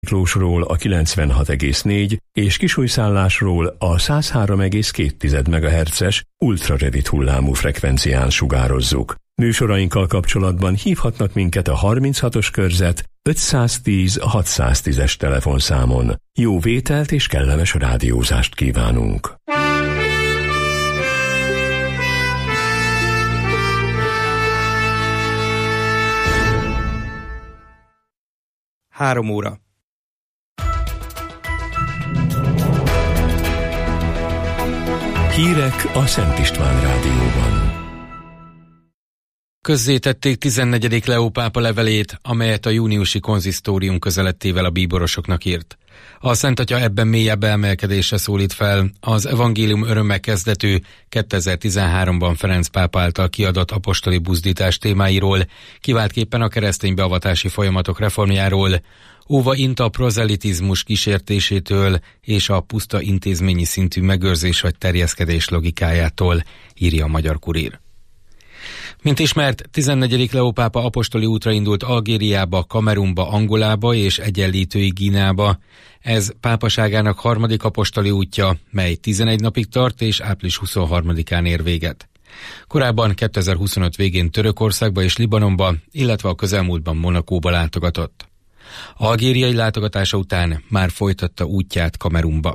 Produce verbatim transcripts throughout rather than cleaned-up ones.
Miklósról a kilencvenhat egész négy és Kisújszállásról a száz három egész két megahertzes ultrarövid hullámú frekvencián sugározzuk. Műsorainkkal kapcsolatban hívhatnak minket a harminchatos körzet ötszáztíz hatszáztízes telefonszámon. Jó vételt és kellemes rádiózást kívánunk! Három óra. Hírek a Szent István Rádióban. Közzétették tizennegyedik Leó pápa levelét, amelyet a júniusi konzisztórium közelettével a bíborosoknak írt. A Szent Atya ebben mélyebb emelkedésre szólít fel az evangélium örömmel kezdetű kétezer-tizenháromban Ferenc pápa által kiadott apostoli buzdítás témáiról, kiváltképpen a keresztény beavatási folyamatok reformjáról, óva int a prozelitizmus kísértésétől és a puszta intézményi szintű megőrzés vagy terjeszkedés logikájától, írja a Magyar Kurír. Mint ismert, tizennegyedik Leó pápa apostoli útra indult Algériába, Kamerunba, Angolába és Egyenlítői Guineába. Ez pápaságának harmadik apostoli útja, mely tizenegy napig tart és április huszonharmadikán ér véget. Korábban kétezer-huszonöt végén Törökországba és Libanonba, illetve a közelmúltban Monakóba látogatott. Algériai látogatása után már folytatta útját Kamerunba.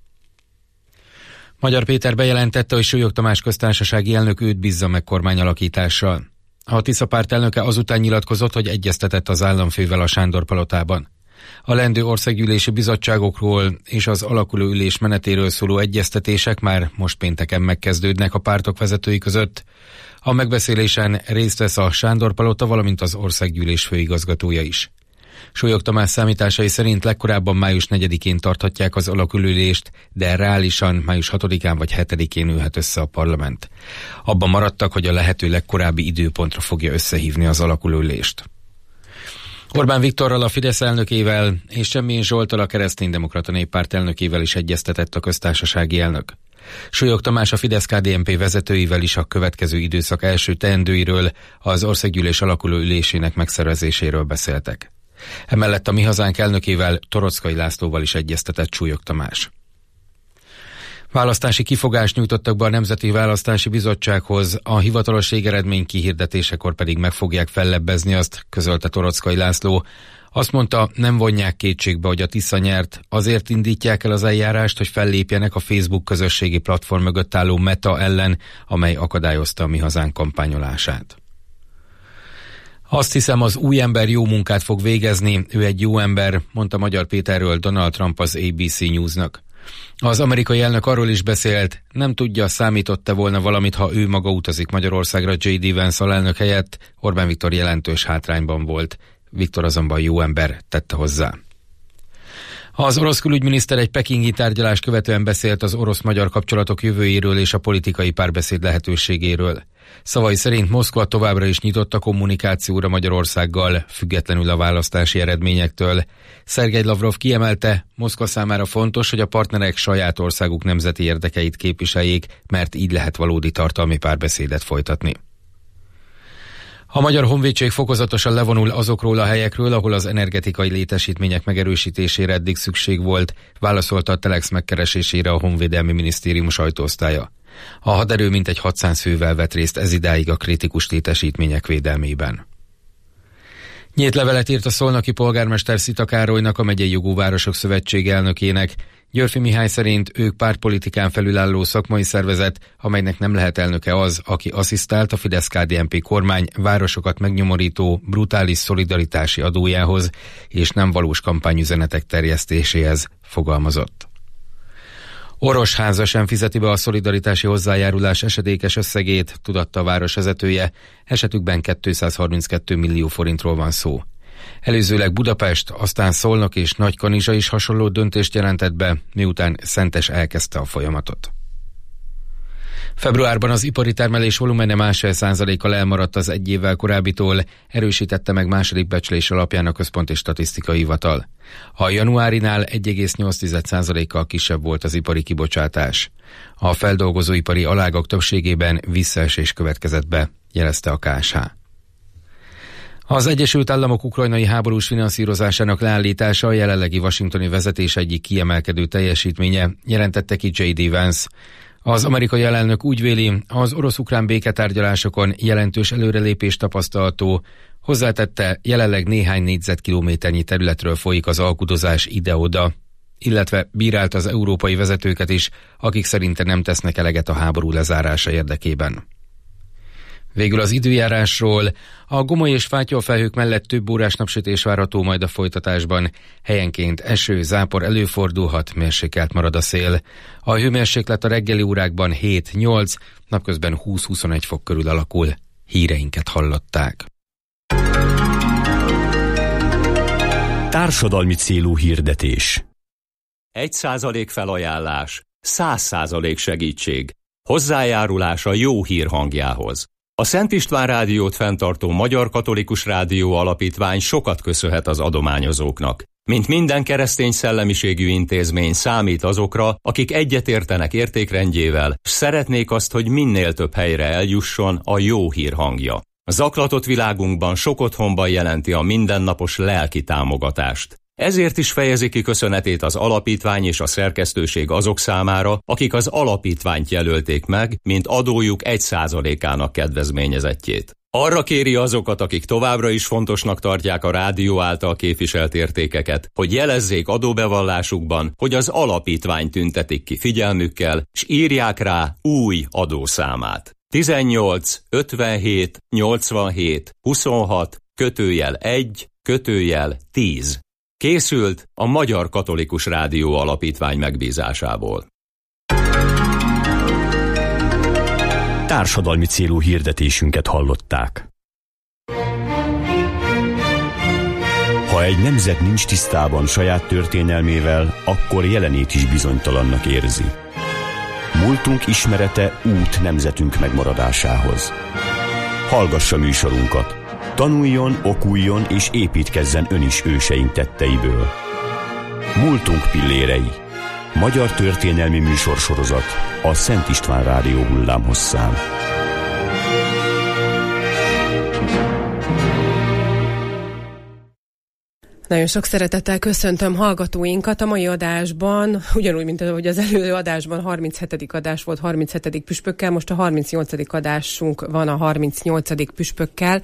Magyar Péter bejelentette, hogy Súlyog Tamás köztársasági elnök őt bízza meg kormányalakítással. A Tisza párt elnöke azután nyilatkozott, hogy egyeztetett az államfővel a Sándor-palotában. A leendő országgyűlési bizottságokról és az alakuló ülés menetéről szóló egyeztetések már most pénteken megkezdődnek a pártok vezetői között. A megbeszélésen részt vesz a Sándor-palota, valamint az országgyűlés főigazgatója is. Súlyog Tamás számításai szerint legkorábban május negyedikén tarthatják az alakulülést, de reálisan május hatodikán vagy hetedikén ülhet össze a parlament. Abban maradtak, hogy a lehető legkorábbi időpontra fogja összehívni az alakulülést. Orbán Viktorral, a Fidesz elnökével és Semmién Zsolttal, a Kereszténydemokrata Néppárt elnökével is egyeztetett a köztársasági elnök. Súlyog Tamás a Fidesz-ká dé en pé vezetőivel is a következő időszak első teendőiről, az országgyűlés alakuló ülésének megszervezéséről beszéltek. Emellett a Mi Hazánk elnökével, Toroczkai Lászlóval is egyeztetett Súlyog Tamás. Választási kifogást nyújtottak be a Nemzeti Választási Bizottsághoz, a hivatalos végeredmény kihirdetésekor pedig meg fogják fellebbezni azt, közölte Toroczkai László. Azt mondta, nem vonják kétségbe, hogy a Tisza nyert, azért indítják el az eljárást, hogy fellépjenek a Facebook közösségi platform mögött álló Meta ellen, amely akadályozta a Mi Hazánk kampányolását. Azt hiszem, az új ember jó munkát fog végezni, ő egy jó ember, mondta Magyar Péterről Donald Trump az á bé cé Newsnak. Az amerikai elnök arról is beszélt, nem tudja, számított-e volna valamit, ha ő maga utazik Magyarországra jé dé Vance alelnök helyett. Orbán Viktor jelentős hátrányban volt. Viktor azonban jó ember, tette hozzá. Az orosz külügyminiszter egy pekingi tárgyalás követően beszélt az orosz-magyar kapcsolatok jövőjéről és a politikai párbeszéd lehetőségéről. Szavai szerint Moszkva továbbra is nyitott a kommunikációra Magyarországgal, függetlenül a választási eredményektől. Szergej Lavrov kiemelte, Moszkva számára fontos, hogy a partnerek saját országuk nemzeti érdekeit képviseljék, mert így lehet valódi tartalmi párbeszédet folytatni. A Magyar Honvédség fokozatosan levonul azokról a helyekről, ahol az energetikai létesítmények megerősítésére eddig szükség volt, válaszolta a Telex megkeresésére a Honvédelmi Minisztérium sajtóosztálya. A haderő mintegy hatszáz fővel vett részt ezidáig a kritikus létesítmények védelmében. Nyílt levelet írt a szolnoki polgármester Szita Károlynak, a Megyei Jogú Városok Szövetsége elnökének. Györfi Mihály szerint ők pártpolitikán felülálló szakmai szervezet, amelynek nem lehet elnöke az, aki asszisztált a Fidesz-ká dé en pé kormány városokat megnyomorító brutális szolidaritási adójához, és nem valós kampányüzenetek terjesztéséhez, fogalmazott. Orosháza sem fizeti be a szolidaritási hozzájárulás esedékes összegét, tudatta a város vezetője, esetükben kétszázharminckettő millió forintról van szó. Előzőleg Budapest, aztán Szolnok és Nagykanizsa is hasonló döntést jelentett be, miután Szentes elkezdte a folyamatot. Februárban az ipari termelés volumene másfél százalékkal elmaradt az egy évvel korábbitól, erősítette meg második becslés alapján a Központi Statisztikai Hivatal. A januárinál egy egész nyolc százalékkal kisebb volt az ipari kibocsátás. A feldolgozóipari alágak többségében visszaesés következett be, jelezte a ká es há. Az Egyesült Államok ukrajnai háborús finanszírozásának leállítása a jelenlegi washingtoni vezetés egyik kiemelkedő teljesítménye, jelentette ki jé dé Vance. Az amerikai elnök úgy véli, az orosz-ukrán béketárgyalásokon jelentős előrelépés tapasztalható, hozzátette, jelenleg néhány négyzetkilométernyi területről folyik az alkudozás ide-oda, illetve bírált az európai vezetőket is, akik szerinte nem tesznek eleget a háború lezárása érdekében. Végül az időjárásról. A gomoly és fátyolfelhők mellett több órás napsütés várható majd a folytatásban. Helyenként eső, zápor előfordulhat, mérsékelt marad a szél. A hőmérséklet a reggeli órákban hét-nyolc, napközben húsz-huszonegy fok körül alakul. Híreinket hallották. Társadalmi célú hirdetés. Egy százalék felajánlás, száz százalék segítség. Hozzájárulás a jó hír hangjához. A Szent István Rádiót fenntartó Magyar Katolikus Rádió Alapítvány sokat köszönhet az adományozóknak. Mint minden keresztény szellemiségű intézmény számít azokra, akik egyetértenek értékrendjével, s szeretnék azt, hogy minél több helyre eljusson a jó hír hangja. A zaklatott világunkban sok otthonban jelenti a mindennapos lelki támogatást. Ezért is fejezi ki köszönetét az alapítvány és a szerkesztőség azok számára, akik az alapítványt jelölték meg, mint adójuk egy százalékának kedvezményezettjét. Arra kéri azokat, akik továbbra is fontosnak tartják a rádió által képviselt értékeket, hogy jelezzék adóbevallásukban, hogy az alapítvány tüntetik ki figyelmükkel, s írják rá új adószámát. tizennyolc ötvenhét nyolcvanhét huszonhat kötőjel egy kötőjel tíz. Készült a Magyar Katolikus Rádió Alapítvány megbízásából. Társadalmi célú hirdetésünket hallották. Ha egy nemzet nincs tisztában saját történelmével, akkor jelenét is bizonytalannak érzi. Múltunk ismerete út nemzetünk megmaradásához. Hallgassa műsorunkat! Tanuljon, okuljon és építkezzen ön is őseink tetteiből. Múltunk pillérei. Magyar történelmi műsorsorozat a Szent István Rádió hullámhosszán. Nagyon sok szeretettel köszöntöm hallgatóinkat a mai adásban, ugyanúgy, mint ahogy az előző adásban harminchetedik adás volt harminchetedik püspökkel, most a harmincnyolcadik adásunk van a harmincnyolcadik püspökkel.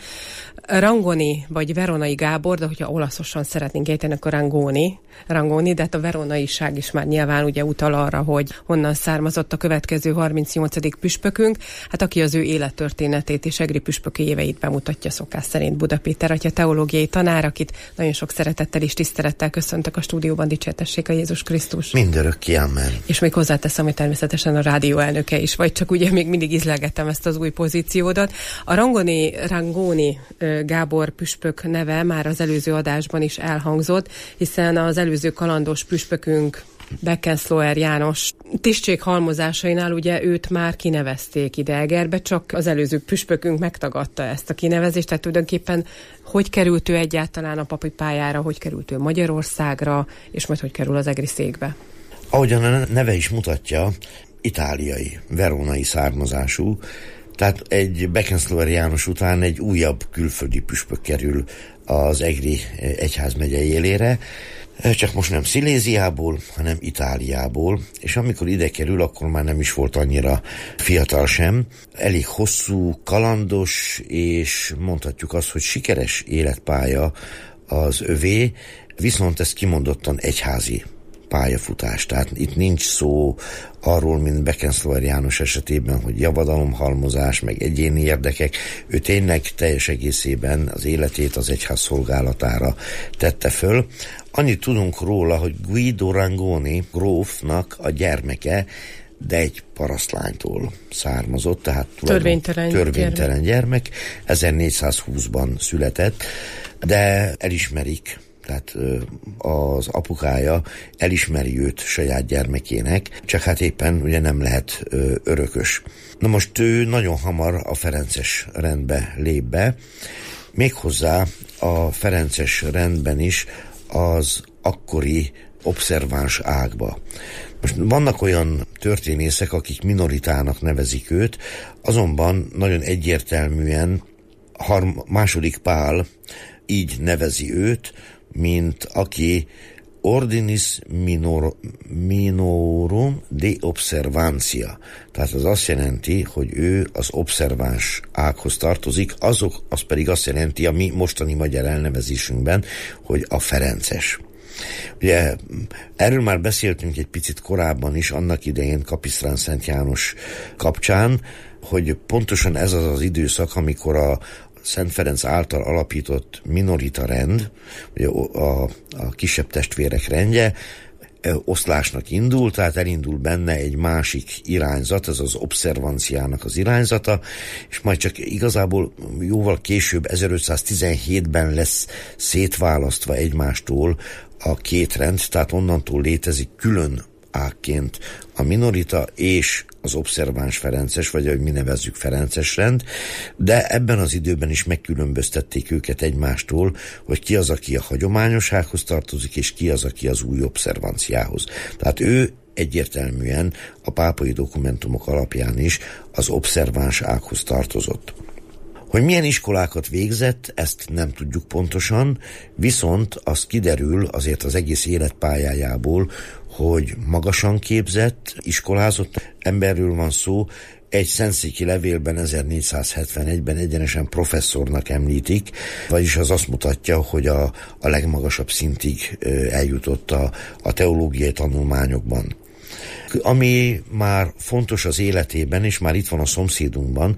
Rangoni, vagy Veronai Gábor, de hogyha olaszosan szeretnénk ejteni, akkor Rangoni, Rangoni, de hát a veronaiság is már nyilván ugye utal arra, hogy honnan származott a következő harmincnyolcadik püspökünk, hát aki az ő élettörténetét és egri püspöki éveit bemutatja szokás szerint Buda Péter atya teológiai tanár, akit nagyon sok szeretettel és tisztelettel köszöntök a stúdióban, dicsértessék a Jézus Krisztus. Mindörökké, amen. És még hozzáteszem, hogy természetesen a rádió elnöke is, vagy csak ugye még mindig izlegettem ezt az új pozíciódat. A Rangoni, Rangoni Gábor püspök neve már az előző adásban is elhangzott, hiszen az előző kalandos püspökünk Beckenslauer János tisztség halmozásainál ugye őt már kinevezték ide Egerbe, csak az előző püspökünk megtagadta ezt a kinevezést, tehát tulajdonképpen hogy került ő egyáltalán a papi pályára, hogy került ő Magyarországra, és majd hogy kerül az egri székbe? Ahogyan a neve is mutatja, itáliai, veronai származású, tehát egy Beckenslauer János után egy újabb külföldi püspök kerül az egri egyházmegye élére, csak most nem Sziléziából, hanem Itáliából, és amikor ide kerül, akkor már nem is volt annyira fiatal sem. Elég hosszú, kalandos, és mondhatjuk azt, hogy sikeres életpálya az övé, viszont ez kimondottan egyházi pályafutás. Tehát itt nincs szó arról, mint Beckenslauer János esetében, hogy javadalomhalmozás, meg egyéni érdekek. Ő tényleg teljes egészében az életét az egyház szolgálatára tette föl. Annyit tudunk róla, hogy Guido Rangoni grófnak a gyermeke, de egy parasztlánytól származott, tehát törvénytelen, törvénytelen gyermek. gyermek. ezernégyszázhúszban született, de elismerik, tehát az apukája elismeri őt saját gyermekének, csak hát éppen ugye nem lehet örökös. Na most ő nagyon hamar a ferences rendbe lép be, méghozzá a ferences rendben is az akkori obszerváns ágba. Most vannak olyan történészek, akik minoritának nevezik őt, azonban nagyon egyértelműen harm, második Pál így nevezi őt, mint aki ordinis minor, minorum de observancia. Tehát az azt jelenti, hogy ő az obszerváns ághoz tartozik, azok, az pedig azt jelenti a mi mostani magyar elnevezésünkben, hogy a ferences. Ugye erről már beszéltünk egy picit korábban is, annak idején Kapisztrán Szent János kapcsán, hogy pontosan ez az az időszak, amikor a Szent Ferenc által alapított minorita rend, ugye a, a kisebb testvérek rendje, oszlásnak indul, tehát elindul benne egy másik irányzat, ez az obszervanciának az irányzata, és majd csak igazából jóval később, ezerötszáztizenhétben lesz szétválasztva egymástól a két rend, tehát onnantól létezik külön ágként a minorita és az obszerváns ferences, vagy ahogy mi nevezzük ferences rend, de ebben az időben is megkülönböztették őket egymástól, hogy ki az, aki a hagyományos ághoz tartozik, és ki az, aki az új obszervanciához. Tehát ő egyértelműen a pápai dokumentumok alapján is az obszerváns ághoz tartozott. Hogy milyen iskolákat végzett, ezt nem tudjuk pontosan, viszont az kiderül azért az egész életpályájából, hogy magasan képzett, iskolázott emberről van szó. Egy szentszéki levélben ezernégyszázhetvenegyben egyenesen professzornak említik, vagyis az azt mutatja, hogy a, a legmagasabb szintig eljutott a, a teológiai tanulmányokban. Ami már fontos az életében, és már itt van a szomszédunkban,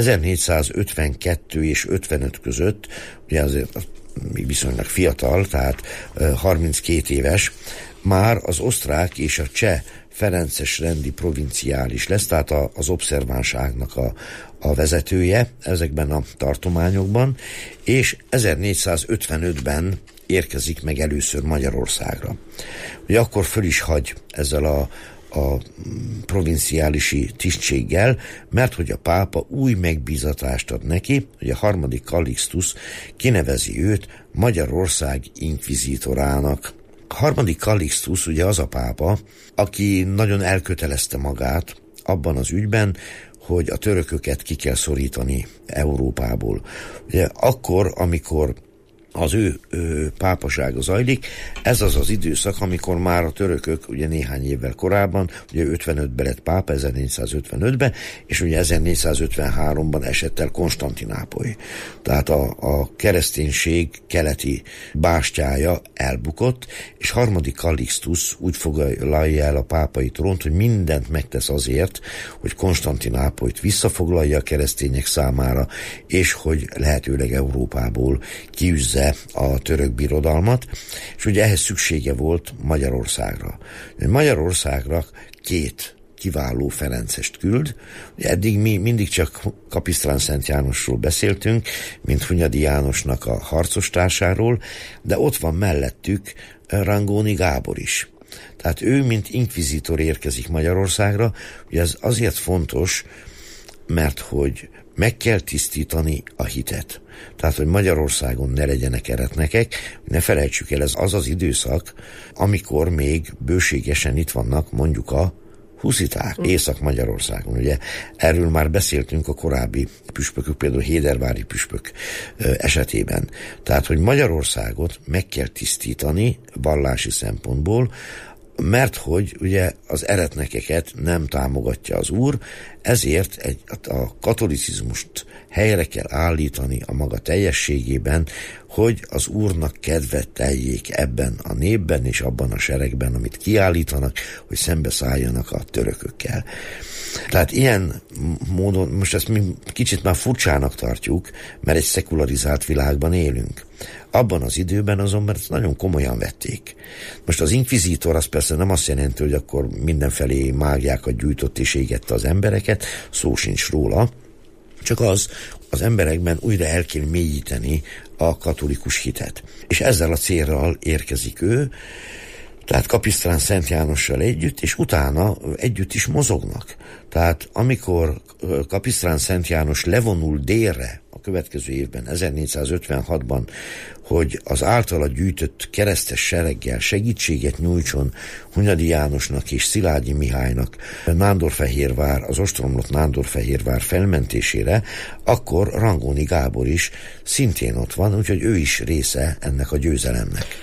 ezernégyszázötvenkettő és ötvenöt között, ugye azért még viszonylag fiatal, tehát harminckét éves, már az osztrák és a cseh ferences rendi provinciális lesz, tehát az obszerváns ágnak a, a vezetője ezekben a tartományokban, és ezernégyszázötvenötben érkezik meg először Magyarországra. Ugye akkor föl is hagy ezzel a a provinciálisi tisztséggel, mert hogy a pápa új megbízatást ad neki, hogy a harmadik Kallixtusz kinevezi őt Magyarország inkvizítorának. A harmadik Kallixtusz ugye az a pápa, aki nagyon elkötelezte magát abban az ügyben, hogy a törököket ki kell szorítani Európából. Ugye akkor, amikor az ő, ő pápasága zajlik, ez az az időszak, amikor már a törökök ugye néhány évvel korábban, ugye ötvenötben lett pápa, ezernégyszázötvenötben, és ugye ezernégyszázötvenháromban esett el Konstantinápoly. Tehát a, a kereszténység keleti bástyája elbukott, és harmadik Kallixtusz úgy foglalja el a pápai trónt, hogy mindent megtesz azért, hogy Konstantinápolyt visszafoglalja a keresztények számára, és hogy lehetőleg Európából kiűzze a török birodalmat, és ugye ehhez szüksége volt Magyarországra. Magyarországra két kiváló ferencest küld. Eddig mi mindig csak Kapisztrán Szent Jánosról beszéltünk, mint Hunyadi Jánosnak a harcostársáról, de ott van mellettük Rangóni Gábor is. Tehát ő, mint inkvizítor érkezik Magyarországra, ugye ez azért fontos, mert hogy meg kell tisztítani a hitet. Tehát, hogy Magyarországon ne legyenek eretnekek, ne felejtsük el, ez az az időszak, amikor még bőségesen itt vannak mondjuk a husziták Észak-Magyarországon. Ugye erről már beszéltünk a korábbi püspökök, például Hédervári püspök esetében. Tehát, hogy Magyarországot meg kell tisztítani vallási szempontból, mert hogy ugye az eretnekeket nem támogatja az Úr, ezért egy, a katolicizmust helyre kell állítani a maga teljességében, hogy az Úrnak kedvet teljék ebben a népben és abban a seregben, amit kiállítanak, hogy szembeszálljanak a törökökkel. Tehát ilyen módon, most ezt mi kicsit már furcsának tartjuk, mert egy szekularizált világban élünk. Abban az időben azonban ezt nagyon komolyan vették. Most az inkvizítor az persze nem azt jelenti, hogy akkor mindenfelé mágiákat gyújtott és égette az embereket, szó sincs róla, csak az, az emberekben újra el kell mélyíteni a katolikus hitet. És ezzel a célral érkezik ő. Tehát Kapisztrán Szent Jánossal együtt, és utána együtt is mozognak. Tehát amikor Kapisztrán Szent János levonul délre a következő évben, ezernégyszázötvenhatban, hogy az általa gyűjtött keresztes sereggel segítséget nyújtson Hunyadi Jánosnak és Szilágyi Mihálynak Nándorfehérvár, az ostromlott Nándorfehérvár felmentésére, akkor Rangóni Gábor is szintén ott van, úgyhogy ő is része ennek a győzelemnek.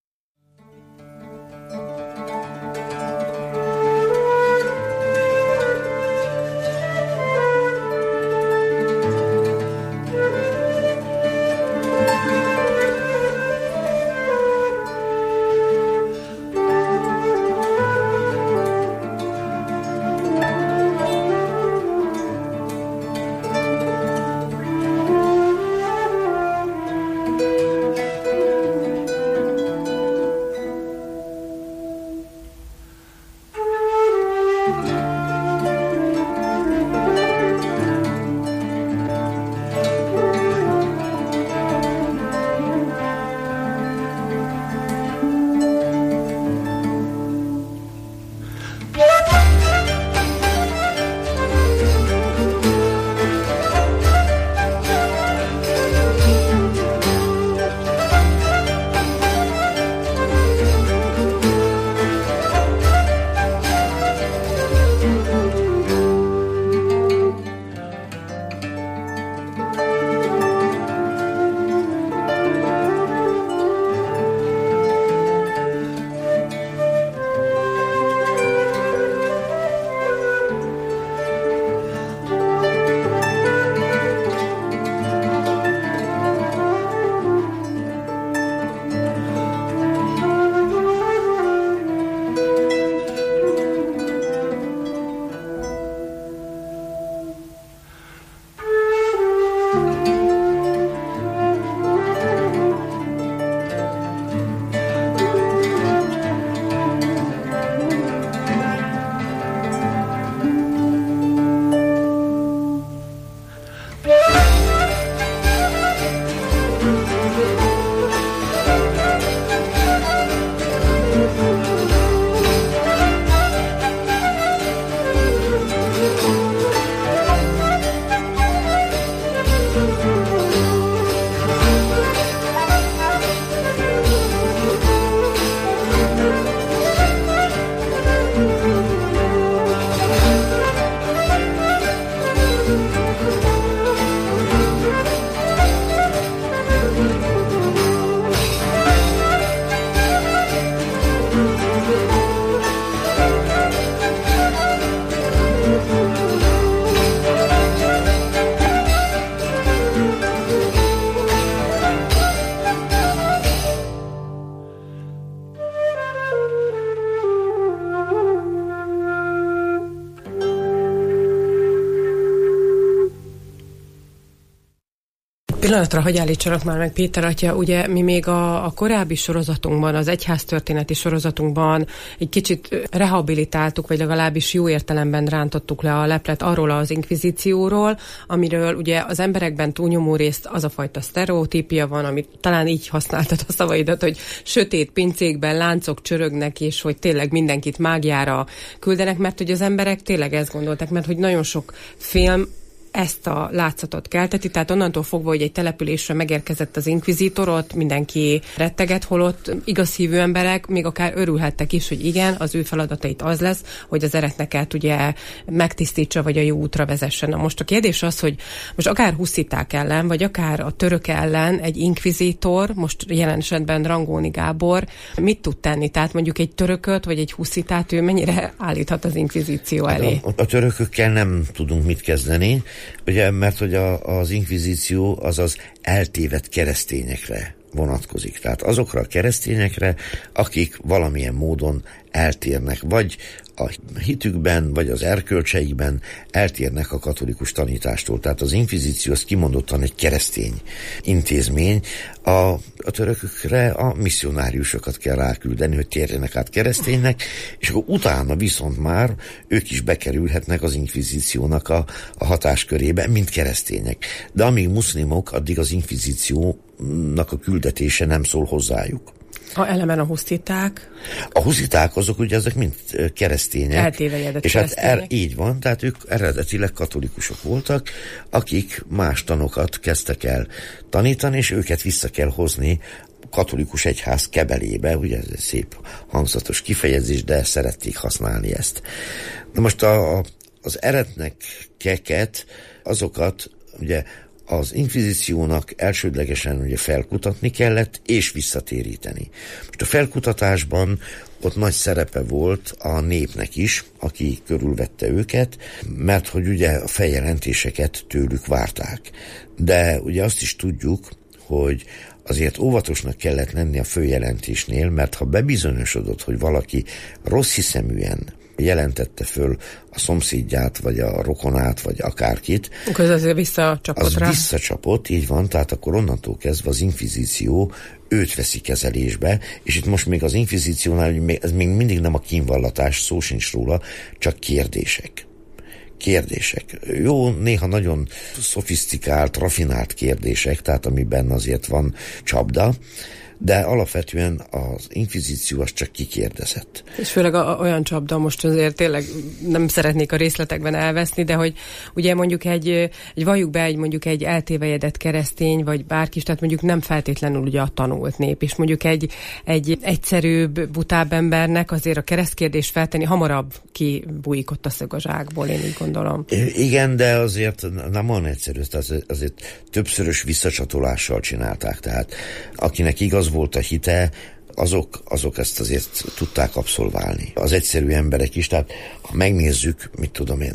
Pillanatra, hogy állítsanak már meg, Péter atya, ugye mi még a, a korábbi sorozatunkban, az egyháztörténeti sorozatunkban egy kicsit rehabilitáltuk, vagy legalábbis jó értelemben rántottuk le a leplet arról az inkvizícióról, amiről ugye az emberekben túlnyomó részt az a fajta sztereotípia van, amit talán így használtad a szavaidat, hogy sötét pincékben láncok csörögnek, és hogy tényleg mindenkit mágiára küldenek, mert hogy az emberek tényleg ezt gondolták, mert hogy nagyon sok film ezt a látszatot kelteti, tehát onnantól fogva, hogy egy településre megérkezett az inkvizítor, ott mindenki retteget, holott igaz hívő emberek még akár örülhettek is, hogy igen, az ő feladatait az lesz, hogy az eretneket ugye megtisztítsa, vagy a jó útra vezessen. Na most a kérdés az, hogy most akár husziták ellen, vagy akár a török ellen egy inkvizítor, most jelen esetben Rangóni Gábor mit tud tenni? Tehát mondjuk egy törököt, vagy egy huszitát ő mennyire állíthat az inkvizíció elé? A, a törökökkel nem tudunk mit kezdeni, ugye, mert hogy a, az inkvizíció az az eltévedt keresztényekre vonatkozik. Tehát azokra a keresztényekre, akik valamilyen módon eltérnek, vagy a hitükben, vagy az erkölcseikben eltérnek a katolikus tanítástól. Tehát az inkvizíció az kimondottan egy keresztény intézmény. A, a törökökre a misszionáriusokat kell ráküldeni, hogy térjenek át kereszténynek, és akkor utána viszont már ők is bekerülhetnek az inkvizíciónak a, a hatáskörébe, mint keresztények. De amíg muszlimok, addig az inkvizíciónak a küldetése nem szól hozzájuk. A elemen a husztiták. A husziták azok ugye ezek mind keresztények. Eltévejedett és hát keresztények. Er, így van, tehát ők eredetileg katolikusok voltak, akik más tanokat kezdtek el tanítani, és őket vissza kell hozni katolikus egyház kebelébe, ugye ez egy szép hangzatos kifejezés, de szerették használni ezt. Na most a, a, az eretnekeket, azokat ugye az inkvizíciónak elsődlegesen ugye felkutatni kellett, és visszatéríteni. Most a felkutatásban ott nagy szerepe volt a népnek is, aki körülvette őket, mert hogy ugye a feljelentéseket tőlük várták. De ugye azt is tudjuk, hogy azért óvatosnak kellett lenni a följelentésnél, mert ha bebizonyosodott, hogy valaki rossz hiszeműen jelentette föl a szomszédját, vagy a rokonát, vagy akárkit, akkor az azért visszacsapott az rá. visszacsapott, így van, tehát akkor onnantól kezdve az inkvizíció őt veszi kezelésbe, és itt most még az inkvizíciónál ez még mindig nem a kínvallatás, szó sincs róla, csak kérdések. Kérdések. Jó, néha nagyon szofisztikált, rafinált kérdések, tehát amiben azért van csapda, de alapvetően az inkvizíció az csak kikérdezett. És főleg a, a, olyan csapda, most azért tényleg nem szeretnék a részletekben elveszni, de hogy ugye mondjuk egy, egy valljuk be, egy mondjuk egy eltévejedett keresztény, vagy bárki is, tehát mondjuk nem feltétlenül ugye a tanult nép, és mondjuk egy, egy egyszerűbb, butább embernek azért a keresztkérdést feltenni hamarabb kibújik ott a szög a zsákból, én úgy gondolom. Igen, de azért nem olyan egyszerű, tehát azért többszörös visszacsatolással csinálták, tehát akinek igaz volt a hite, azok, azok ezt azért tudták abszolválni. Az egyszerű emberek is, tehát ha megnézzük, mit tudom én,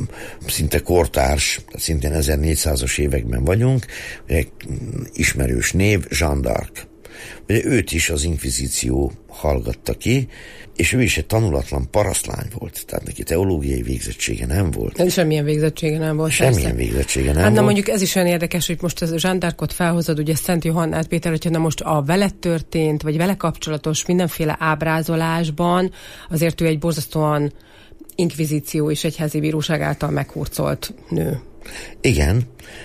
szinte kortárs, szintén ezernégyszázas években vagyunk, egy ismerős név, Jeanne d'Arc. Ugye őt is az inkvizíció hallgatta ki, és ő is egy tanulatlan parasztlány volt, tehát neki teológiai végzettsége nem volt. De semmilyen végzettsége nem volt. Semmilyen persze. végzettsége nem hát, volt. Na mondjuk ez is olyan érdekes, hogy most az Jeanne d'Arcot felhozod, ugye Szent Johannát, Péter, hogyha na most a vele történt, vagy vele kapcsolatos mindenféle ábrázolásban, azért ő egy borzasztóan inkvizíció és egyházi bíróság által meghurcolt nő. Igen,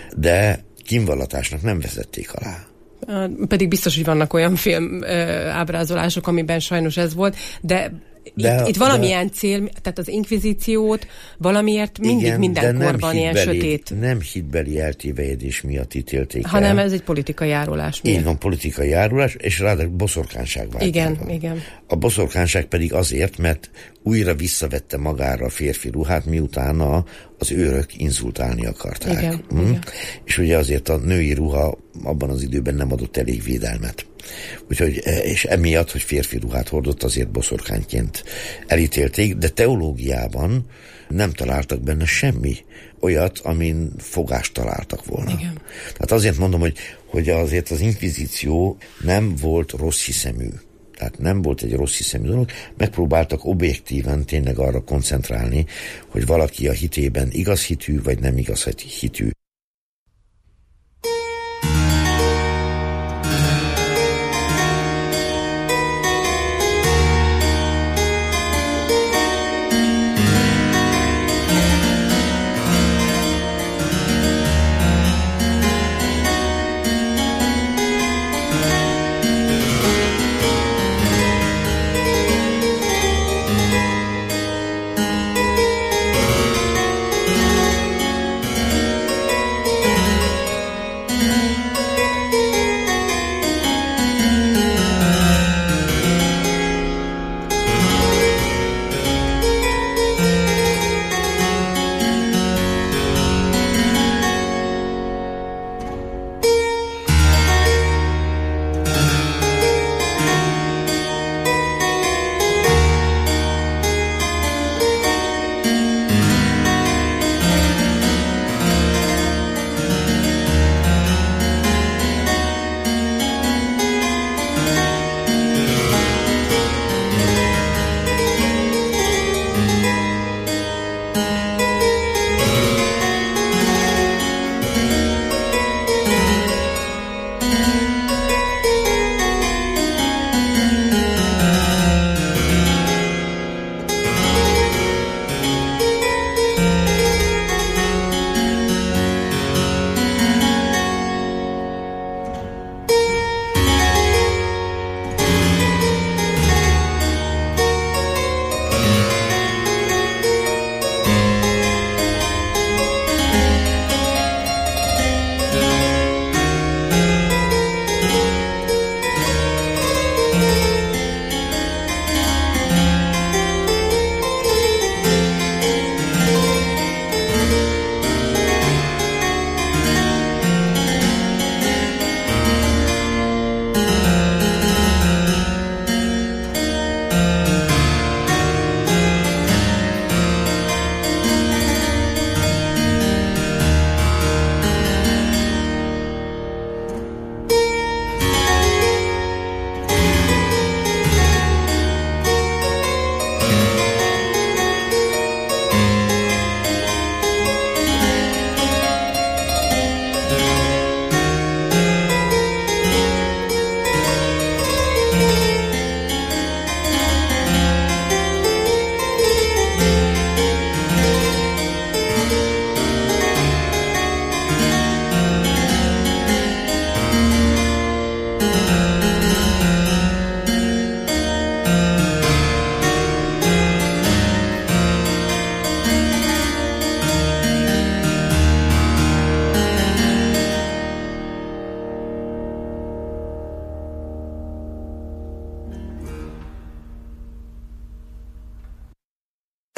de kínvallatásnak nem vezették alá. Pedig biztos, hogy vannak olyan film ábrázolások, amiben sajnos ez volt, de, de itt, itt valamilyen de, cél, tehát az inkvizíciót valamiért mindig igen, minden korban ilyen hitbeli, sötét. Nem hitbeli eltévejedés miatt ítélték hanem el. ez egy politikai járulás. Így van, politikai járulás, és ráadásul boszorkánság vált. Igen, igen. A boszorkánság pedig azért, mert újra visszavette magára a férfi ruhát, miután a, az őrök inzultálni akarták. Igen, hm? igen. És ugye azért a női ruha abban az időben nem adott elég védelmet. Úgyhogy, és emiatt, hogy férfi ruhát hordott, azért boszorkányként elítélték, de teológiában nem találtak benne semmi olyat, amin fogást találtak volna. Igen. Tehát azért mondom, hogy, hogy azért az inkvizíció nem volt rossz hiszemű. Tehát nem volt egy rossz hiszemű dolog, megpróbáltak objektíven tényleg arra koncentrálni, hogy valaki a hitében igaz hitű, vagy nem igaz hitű.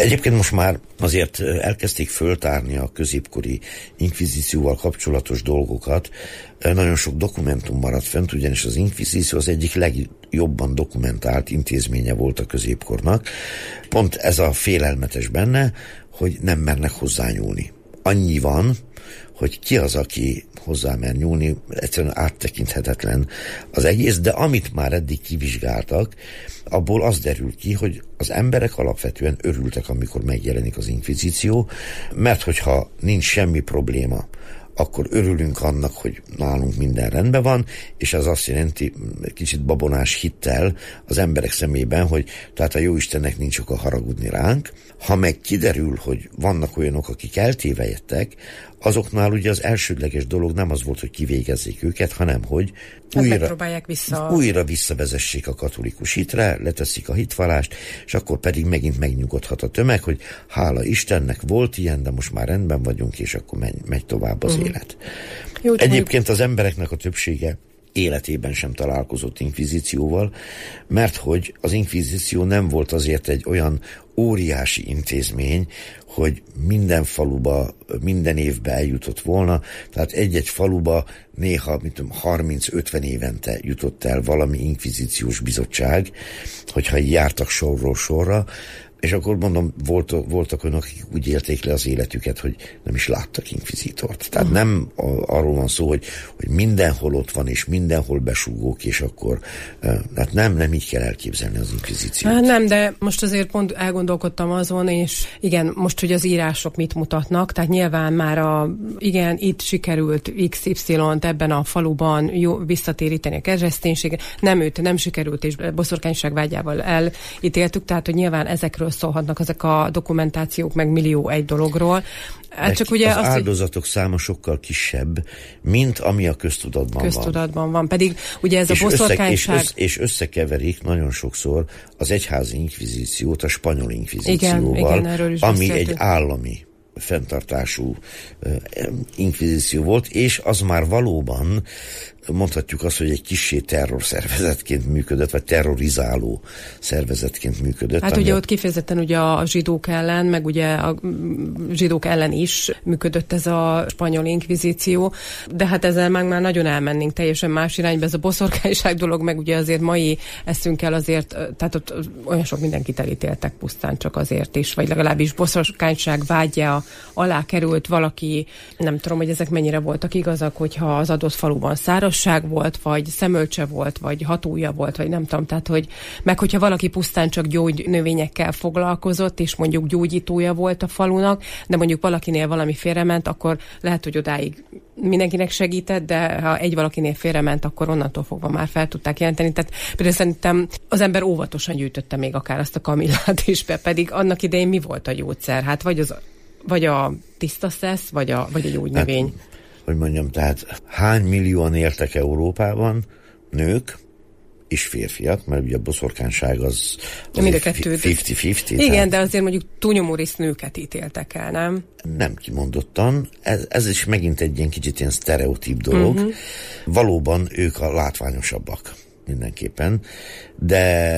Egyébként most már azért elkezdték föltárni a középkori inkvizícióval kapcsolatos dolgokat. Nagyon sok dokumentum maradt fent, ugyanis az inkvizíció az egyik legjobban dokumentált intézménye volt a középkornak. Pont ez a félelmetes benne, hogy nem mernek hozzányúlni. Annyi van, hogy ki az, aki hozzá mer nyúlni, egyszerűen áttekinthetetlen az egész, de amit már eddig kivizsgáltak, abból az derül ki, hogy az emberek alapvetően örültek, amikor megjelenik az inkvizíció, mert hogyha nincs semmi probléma, akkor örülünk annak, hogy nálunk minden rendben van, és az azt jelenti, kicsit babonás hittel az emberek szemében, hogy tehát a jóistennek nincs oka haragudni ránk. Ha meg kiderül, hogy vannak olyanok, akik eltévejettek, azoknál ugye az elsődleges dolog nem az volt, hogy kivégezzék őket, hanem hogy újra, vissza... újra visszavezessék a katolikus hitre, leteszik a hitvallást, és akkor pedig megint megnyugodhat a tömeg, hogy hála Istennek volt ilyen, de most már rendben vagyunk, és akkor megy, megy tovább az uh-huh. élet. Jó, egyébként az embereknek a többsége életében sem találkozott inkvizícióval, mert hogy az inkvizíció nem volt azért egy olyan óriási intézmény, hogy minden faluba, minden évbe eljutott volna, tehát egy-egy faluba néha, mit tudom, harminc-ötven évente jutott el valami inkvizíciós bizottság, hogyha jártak sorról sorra, és akkor mondom, volt, voltak olyanok, akik úgy élték le az életüket, hogy nem is láttak inkvizítort. Tehát uh-huh. nem arról van szó, hogy, hogy mindenhol ott van, és mindenhol besúgók, és akkor hát nem, nem így kell elképzelni az inkvizíciót. Hát nem, de most azért pont elgondolkodtam azon, és igen, most, hogy az írások mit mutatnak, tehát nyilván már a, igen, itt sikerült iksz ipszilont ebben a faluban jó, visszatéríteni a kereszténységet, nem őt, nem sikerült, és boszorkányság vágyával elítéltük, tehát, hogy nyilván ezekről szólhatnak ezek a dokumentációk, meg millió egy dologról. Hát csak ugye az azt, áldozatok hogy... száma sokkal kisebb, mint ami a köztudatban, köztudatban van. van. Pedig ugye ez és a boszorkányság... Össze, és, össze, és összekeverik nagyon sokszor az egyházi inkvizíciót a spanyol inkvizícióval, igen, igen, ami beszéltünk. egy állami fenntartású uh, inkvizíció volt, és az már valóban mondhatjuk azt, hogy egy kissé terrorszervezetként működött, vagy terrorizáló szervezetként működött. Hát ugye ott kifejezetten ugye a zsidók ellen, meg ugye a zsidók ellen is működött ez a spanyol inkvizíció, de hát ezzel már, már nagyon elmennénk teljesen más irányba, ez a boszorkányság dolog, meg ugye azért mai eszünkkel azért, tehát ott olyan sok mindenkit elítéltek pusztán csak azért is, vagy legalábbis boszorkányság vágyja alá került valaki, nem tudom, hogy ezek mennyire voltak igazak, hogyha az adott faluban száraz volt, vagy szemölcse volt, vagy hatója volt, vagy nem tudom, tehát, hogy meg hogyha valaki pusztán csak gyógynövényekkel foglalkozott, és mondjuk gyógyítója volt a falunak, de mondjuk valakinél valami félrement, akkor lehet, hogy odáig mindenkinek segített, de ha egy valakinél félrement, akkor onnantól fogva már fel tudták jelenteni. Tehát például szerintem az ember óvatosan gyűjtötte még akár azt a kamillát is be, pedig annak idején mi volt a gyógyszer? Hát vagy, az, vagy a tiszta szesz, vagy a, vagy a gyógynövény. Hát, hogy mondjam, tehát hány millióan éltek Európában, nők és férfiak, mert ugye a boszorkányság az, az fifty-fifty. Igen, tehát... de azért mondjuk túlnyomó részt nőket ítéltek el, nem? Nem kimondottan. Ez, ez is megint egy ilyen kicsit ilyen sztereotíp dolog. Uh-huh. Valóban ők a látványosabbak mindenképpen, de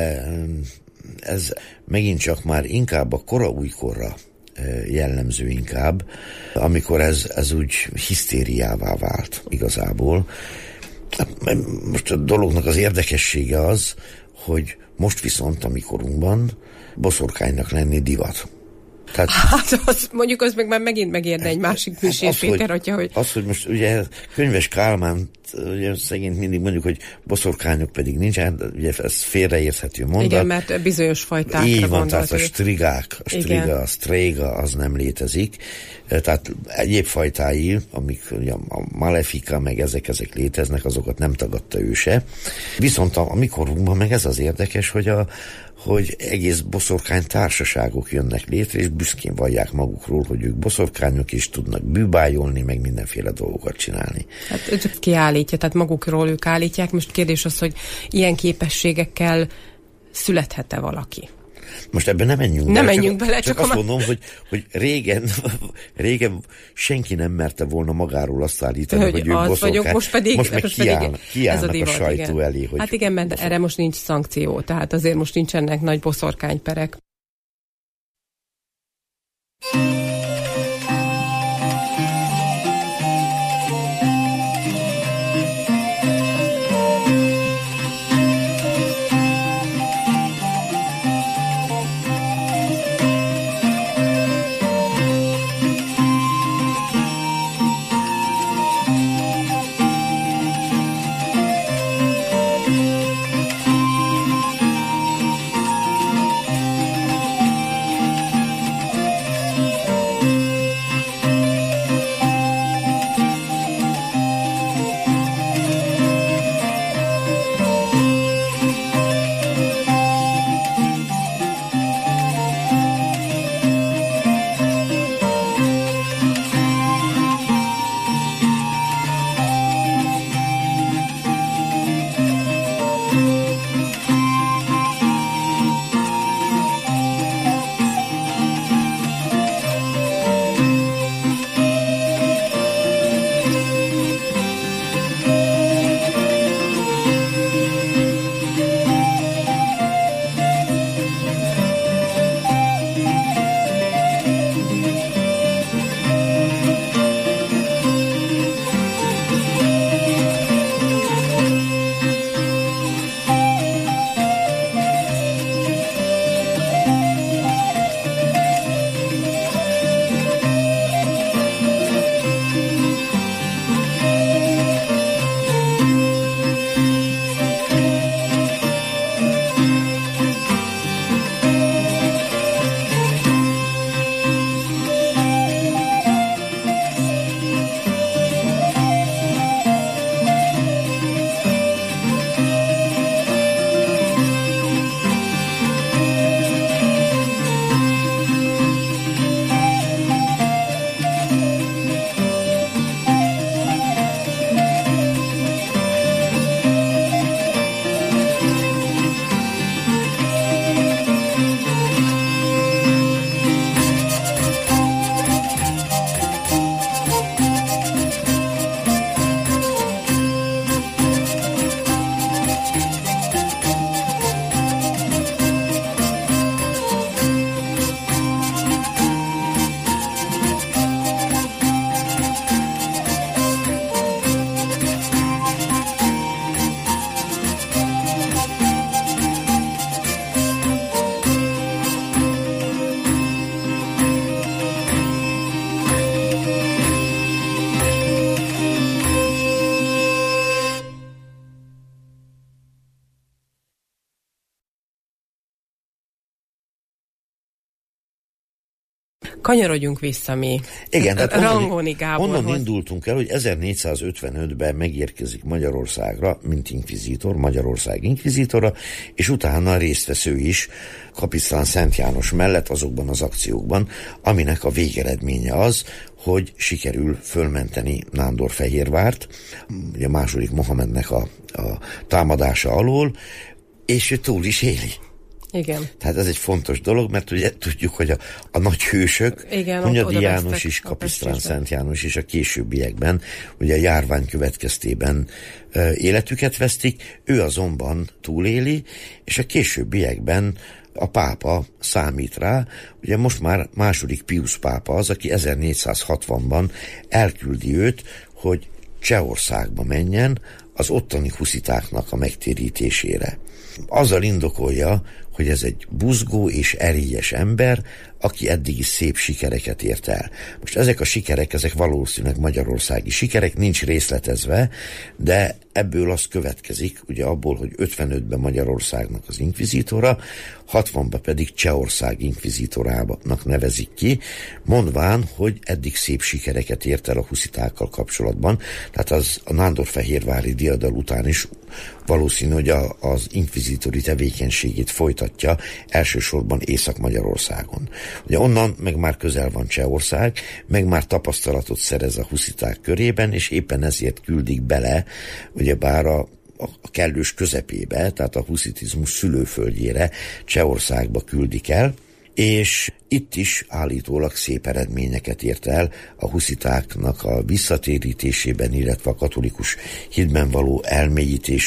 ez megint csak már inkább a kora újkorra jellemző inkább, amikor ez, ez úgy hisztériává vált igazából. Most a dolognak az érdekessége az, hogy most viszont a mi korunkban boszorkánynak lenni divat. Tehát, hát az, mondjuk az meg már megint megérne egy másik műsor, hát Péter, hogy, hogy... Az, hogy most ugye Könyves Kálmán ugye szegényt mindig mondjuk, hogy boszorkányok pedig nincsen, ugye ez félreérthető mondat. Igen, mert bizonyos fajtákra így van, tehát a strigák, a striga, igen. a stréga, az nem létezik. Tehát egyéb fajtái, amik ugye a malefika, meg ezek, ezek léteznek, azokat nem tagadta ő se. Viszont a, a mikorunkban meg ez az érdekes, hogy a hogy egész boszorkány társaságok jönnek létre, és büszkén vallják magukról, hogy ők boszorkányok is tudnak bűbájolni, meg mindenféle dolgokat csinálni. Hát ő csak kiállítja, tehát magukról ők állítják. Most kérdés az, hogy ilyen képességekkel születhet-e valaki? Most ebben nem menjünk nem bele. menjünk csak, bele. Csak, csak azt mondom, hogy, hogy régen, régen senki nem merte volna magáról azt állítani, hogy, hogy ők boszorkány. Most pedig most meg most kiáll, pedig kiállnak a, divat, a sajtó igen. elé. Hogy hát igen, mert boszorkány. Erre most nincs szankció, tehát azért most nincsenek nagy boszorkányperek. Kanyarodjunk vissza mi. Igen, tehát Rangoni Gáborhoz. Onnan indultunk el, hogy ezernégyszázötvenötben megérkezik Magyarországra, mint inkvizítor, Magyarország inkvizítora, és utána részt vesz ő is Kapisztrán Szent János mellett azokban az akciókban, aminek a végeredménye az, hogy sikerül fölmenteni Nándorfehérvárt, ugye a második Mohamednek a, a támadása alól, és ő túl is éli. Igen. Tehát ez egy fontos dolog, mert ugye tudjuk, hogy a, a nagy hősök, Hunyadi János is, Kapisztrán Szent János is a későbbiekben, ugye a járvány következtében e, életüket vesztik, ő azonban túléli, és a későbbiekben a pápa számít rá, ugye most már második Piusz pápa az, aki ezernégyszázhatvanban elküldi őt, hogy Csehországba menjen az ottani huszitáknak a megtérítésére. Azzal indokolja, hogy ez egy buzgó és erélyes ember, aki eddig is szép sikereket ért el. Most ezek a sikerek, ezek valószínűleg magyarországi sikerek, nincs részletezve, de ebből az következik, ugye abból, hogy ötvenötben Magyarországnak az inkvizítora, hatvanban pedig Csehország inkvizítorának nevezik ki, mondván, hogy eddig szép sikereket ért el a huszitákkal kapcsolatban, tehát az a nándorfehérvári diadal után is valószínű, hogy a, az inkvizítori tevékenységét folytatja elsősorban Észak-Magyarországon. Ugye onnan meg már közel van Csehország, meg már tapasztalatot szerez a husziták körében, és éppen ezért küldik bele, ugyebár a a kellős közepébe, tehát a huszitizmus szülőföldjére, Csehországba küldik el, és itt is állítólag szép eredményeket ért el a huszitáknak a visszatérítésében, illetve a katolikus hitben való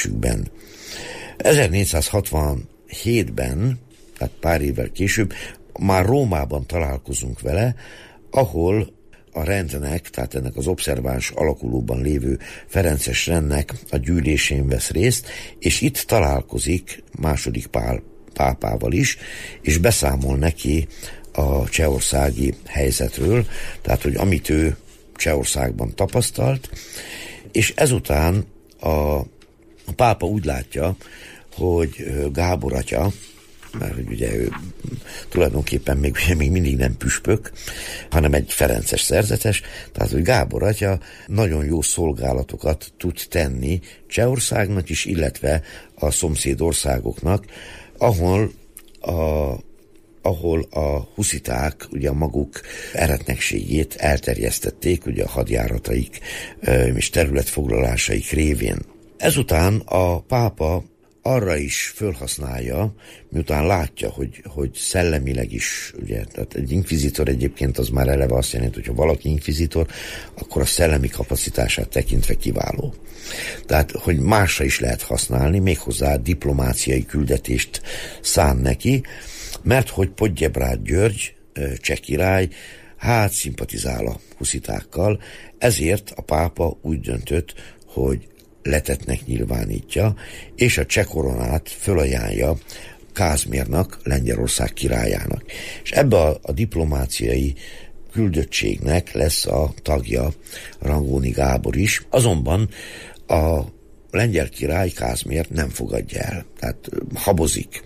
elmélyítésükben. ezernégyszázhatvanhétben, tehát pár évvel később, már Rómában találkozunk vele, ahol a rendnek, tehát ennek az obszerváns alakulóban lévő ferences rendnek a gyűlésén vesz részt, és itt találkozik második Pál pápával is, és beszámol neki a csehországi helyzetről, tehát, hogy amit ő Csehországban tapasztalt, és ezután a, a pápa úgy látja, hogy Gábor atya, mert hogy ugye ő tulajdonképpen még, még mindig nem püspök, hanem egy ferences szerzetes, tehát hogy Gábor atya nagyon jó szolgálatokat tud tenni Csehországnak is, illetve a szomszéd országoknak, ahol a ahol a husziták ugye a maguk eretnekségét elterjesztették, ugye a hadjárataik és területfoglalásaik révén. Ezután a pápa arra is fölhasználja, miután látja, hogy, hogy szellemileg is, ugye, tehát egy inkvizitor egyébként az már eleve azt jelenti, hogy ha valaki inkvizitor, akkor a szellemi kapacitását tekintve kiváló. Tehát, hogy másra is lehet használni, méghozzá diplomáciai küldetést szán neki, mert hogy Podjebrád György, cseh király, hát szimpatizál a huszitákkal, ezért a pápa úgy döntött, hogy letettnek nyilvánítja, és a cseh koronát fölajánlja Kázmérnak, Lengyelország királyának. És ebbe a, a diplomáciai küldöttségnek lesz a tagja Rangóni Gábor is, azonban a lengyel király Kázmér nem fogadja el, tehát habozik,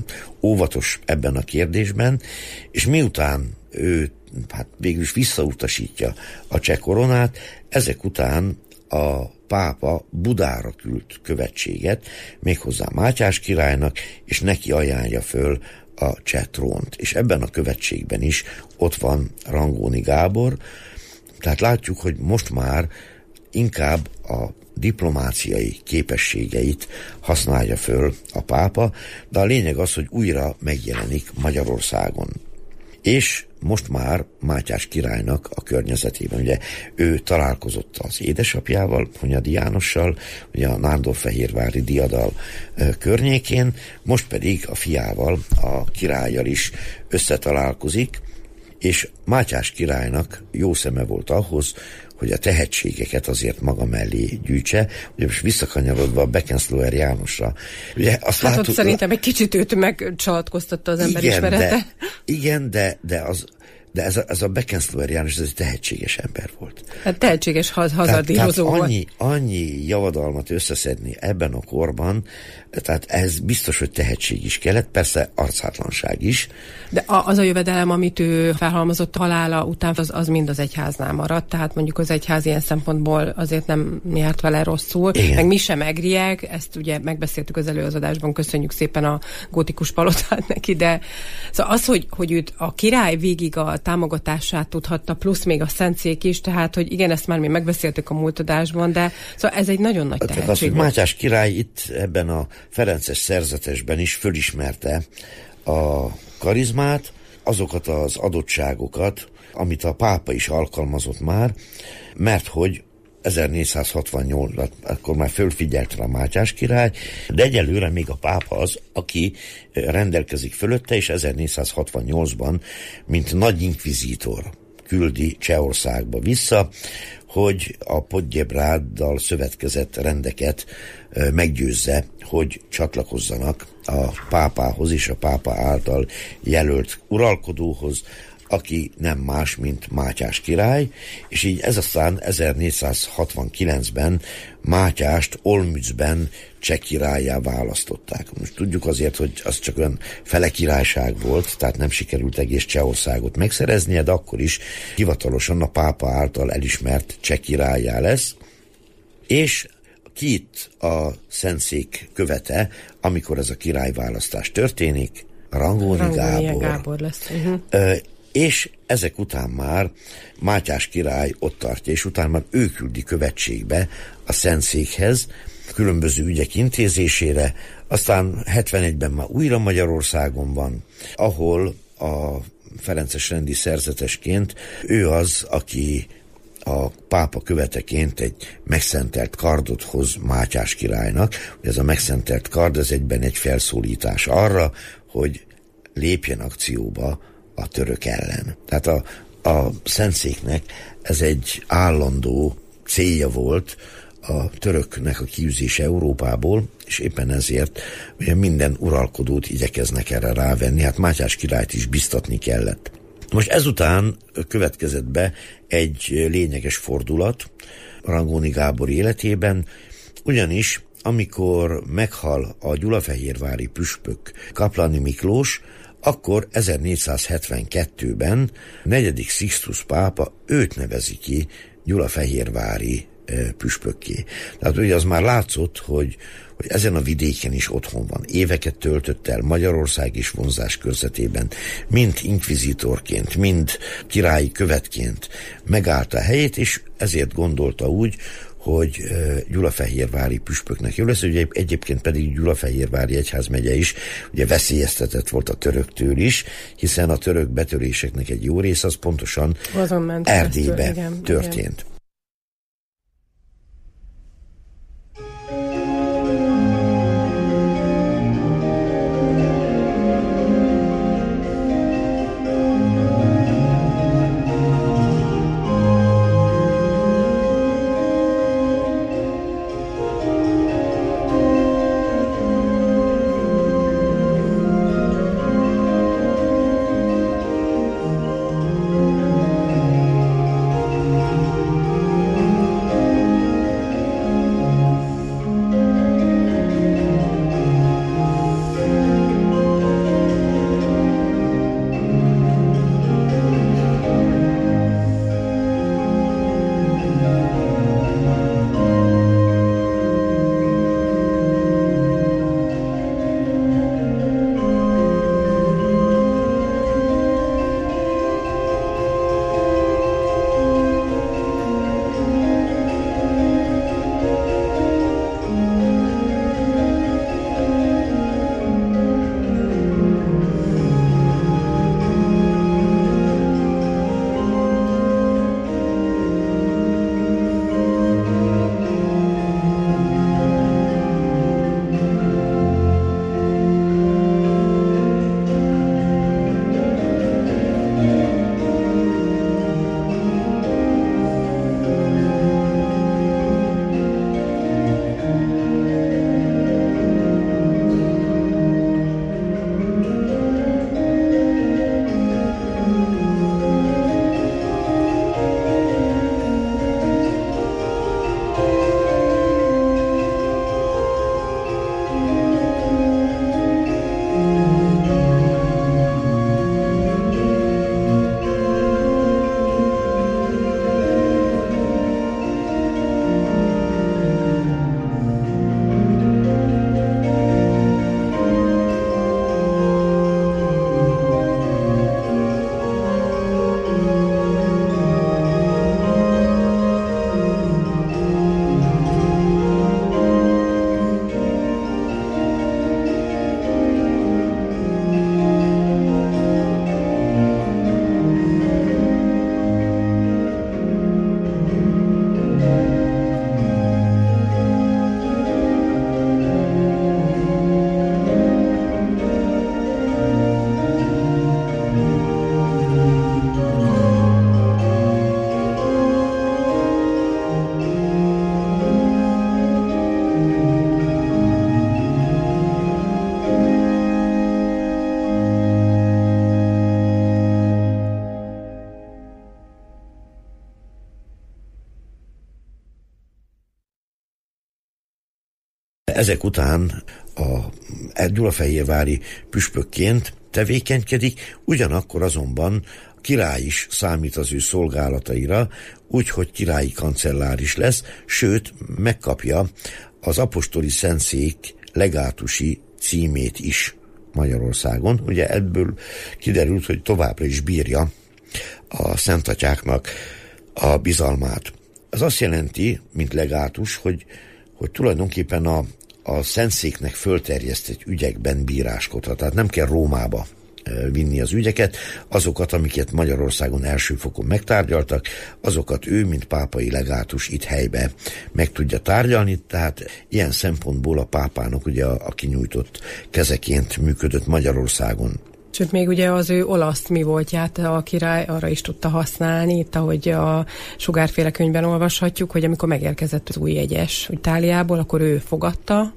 óvatos ebben a kérdésben, és miután ő hát végül is visszautasítja a cseh koronát, ezek után a pápa Budára küld követséget, méghozzá Mátyás királynak, és neki ajánlja föl a cseh trónt. És ebben a követségben is ott van Rangóni Gábor, tehát látjuk, hogy most már inkább a diplomáciai képességeit használja föl a pápa, de a lényeg az, hogy újra megjelenik Magyarországon. És most már Mátyás királynak a környezetében, ugye ő találkozott az édesapjával, Hunyadi Jánossal, ugye a nándorfehérvári diadal környékén, most pedig a fiával, a királlyal is összetalálkozik, és Mátyás királynak jó szeme volt ahhoz, hogy a tehetségeket azért maga mellé gyűjtse. Ugye most visszakanyarodva a Beckensloer Jánosra. Ugye azt hát láttuk, ott szerintem egy kicsit őt megcsalatkoztatta az ember igen, ismerete. De, igen, de, de, az, de ez, a, ez a Beckensloer János, ez egy tehetséges ember volt. Hát tehetséges hazardírozó volt. Annyi, annyi javadalmat összeszedni ebben a korban, tehát ez biztos, hogy tehetség is kellett, persze arcátlanság is. De az a jövedelem, amit ő felhalmozott halála után, az, az mind az egyháznál maradt, tehát mondjuk az egyház ilyen szempontból azért nem járt vele rosszul, igen. Meg mi sem egriek, ezt ugye megbeszéltük az előadásban, köszönjük szépen a gótikus palotát neki, de szóval az, hogy, hogy őt a király végig a támogatását tudhatta, plusz még a szentszék is, tehát, hogy igen, ezt már mi megbeszéltük a múlt adásban, de szóval ez egy nagyon nagy tehetség. Az, hogy Mátyás király itt ebben a ferences szerzetesben is fölismerte a karizmát, azokat az adottságokat, amit a pápa is alkalmazott már, mert hogy ezernégyszázhatvannyolcban akkor már fölfigyelt rá Mátyás király, de egyelőre még a pápa az, aki rendelkezik fölötte, és ezernégyszázhatvannyolcban, mint nagy inkvizítor küldi Csehországba vissza, hogy a Podjebráddal szövetkezett rendeket meggyőzze, hogy csatlakozzanak a pápához és a pápa által jelölt uralkodóhoz, aki nem más, mint Mátyás király, és így ez aztán ezernégyszázhatvankilencben Mátyást Olmützben cseh királlyá választották. Most tudjuk azért, hogy az csak olyan fele királyság volt, tehát nem sikerült egész Csehországot megszereznie, de akkor is hivatalosan a pápa által elismert cseh királlyá lesz, és ki itt a szentszék követe, amikor ez a királyválasztás történik? Rangóni Gábor. Gábor lesz. Uh-huh. Ö, és ezek után már Mátyás király ott tartja, és utána már ő küldi követségbe a szentszékhez, különböző ügyek intézésére, aztán hetvenegyben már újra Magyarországon van, ahol a ferences rendi szerzetesként ő az, aki a pápa követeként egy megszentelt kardot hoz Mátyás királynak. Ez a megszentelt kard, ez egyben egy felszólítás arra, hogy lépjen akcióba a török ellen. Tehát a, a szentszéknek ez egy állandó célja volt, a töröknek a kiűzése Európából, és éppen ezért ugye minden uralkodót igyekeznek erre rávenni, hát Mátyás királyt is biztatni kellett. Most ezután következett be egy lényeges fordulat Rangóni Gábor életében, ugyanis amikor meghal a gyulafehérvári püspök Kaplani Miklós, akkor ezernégyszázhetvenkettőben negyedik Sixtus pápa őt nevezi ki gyulafehérvári püspökké. Tehát ugye az már látszott, hogy, hogy ezen a vidéken is otthon van. Éveket töltött el Magyarország és vonzás körzetében, mind inkvizitorként, mind királyi követként megállt a helyét, és ezért gondolta úgy, hogy gyulafehérvári püspöknek jó lesz, ugye egyébként pedig Gyulafehérvári egyházmegye is ugye veszélyeztetett volt a töröktől is, hiszen a török betöréseknek egy jó része az pontosan Erdélybe igen, történt. Igen. Ezek után a gyulafehérvári püspökként tevékenykedik, ugyanakkor azonban a király is számít az ő szolgálataira, úgyhogy királyi kancellár is lesz, sőt megkapja az apostoli szentszék legátusi címét is Magyarországon. Ugye ebből kiderült, hogy továbbra is bírja a szentatyáknak a bizalmát. Ez azt jelenti, mint legátus, hogy, hogy tulajdonképpen a, a szentszéknek fölterjesztett ügyekben bíráskodhat. Tehát nem kell Rómába vinni az ügyeket, azokat, amiket Magyarországon első fokon megtárgyaltak, azokat ő, mint pápai legátus itt helybe meg tudja tárgyalni, tehát ilyen szempontból a pápának ugye a, a kinyújtott kezeként működött Magyarországon. Sőt, még ugye az ő olasz mi voltját a király arra is tudta használni, itt ahogy a Sugárféle könyvben olvashatjuk, hogy amikor megérkezett az új jegyes Itáliából, akkor ő fogadta,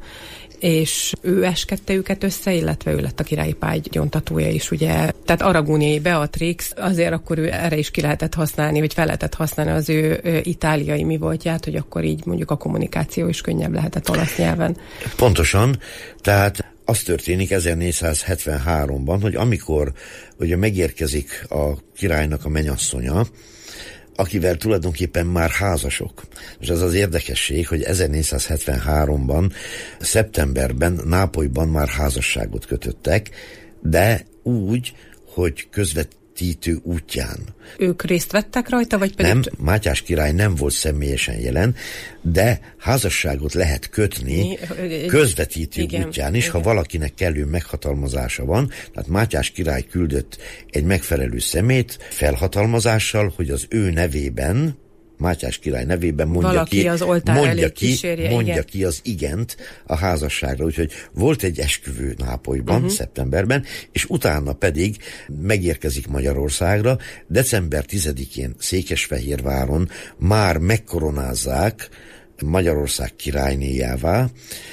és ő eskette őket össze, illetve ő lett a királyi págy gyóntatója is, ugye. Tehát Aragóniai Beatrix, azért akkor ő erre is ki lehetett használni, vagy fel lehetett használni az ő, ő itáliai mi voltját, hogy akkor így mondjuk a kommunikáció is könnyebb lehetett olasz nyelven. Pontosan, tehát az történik ezernégyszázhetvenháromban, hogy amikor ugye megérkezik a királynak a mennyasszonya, akivel tulajdonképpen már házasok. És ez az érdekesség, hogy ezernégyszázhetvenháromban, szeptemberben Nápolyban már házasságot kötöttek, de úgy, hogy közvetítő útján. Ők részt vettek rajta, vagy pedig... Nem, Mátyás király nem volt személyesen jelen, de házasságot lehet kötni közvetítő igen, útján is, igen. Ha valakinek kellő meghatalmazása van. Tehát Mátyás király küldött egy megfelelő szemét felhatalmazással, hogy az ő nevében, Mátyás király nevében mondja ki, az mondja, ki, kísérje, mondja igen. ki az igent a házasságra. Úgyhogy volt egy esküvő Nápolyban, uh-huh. szeptemberben, és utána pedig megérkezik Magyarországra. december tizedikén Székesfehérváron már megkoronázzák Magyarország királynéjává,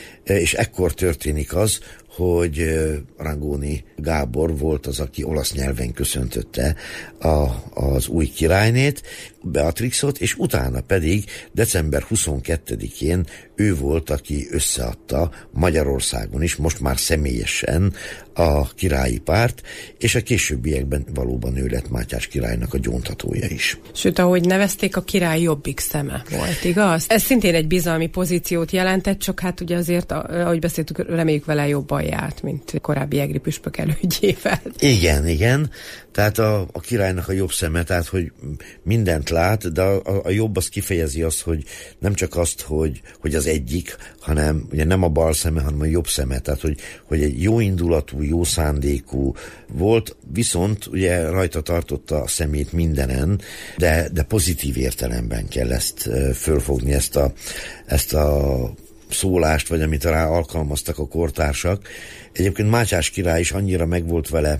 és ekkor történik az, hogy Rangoni Gábor volt az, aki olasz nyelven köszöntötte a, az új királynét, Beatrixot, és utána pedig december huszonkettedikén ő volt, aki összeadta Magyarországon is, most már személyesen a királyi párt, és a későbbiekben valóban ő lett Mátyás királynak a gyóntatója is. Sőt, ahogy nevezték, a király jobbik szeme volt, igaz? Ez szintén egy bizalmi pozíciót jelentett, csak hát ugye azért, ahogy beszéltük, reméljük vele jobban járt, mint korábbi egri püspök elődjével. Igen, igen. Tehát a, a királynak a jobb szeme, tehát hogy mindent lát, de a, a, a jobb az kifejezi azt, hogy nem csak azt, hogy, hogy az egyik, hanem ugye nem a bal szeme, hanem a jobb szeme, tehát hogy, hogy egy jó indulatú, jó szándékú volt, viszont ugye rajta tartotta a szemét mindenen, de, de pozitív értelemben kell ezt fölfogni, ezt a, ezt a szólást, vagy amit rá alkalmaztak a kortársak. Egyébként Mátyás király is annyira meg volt vele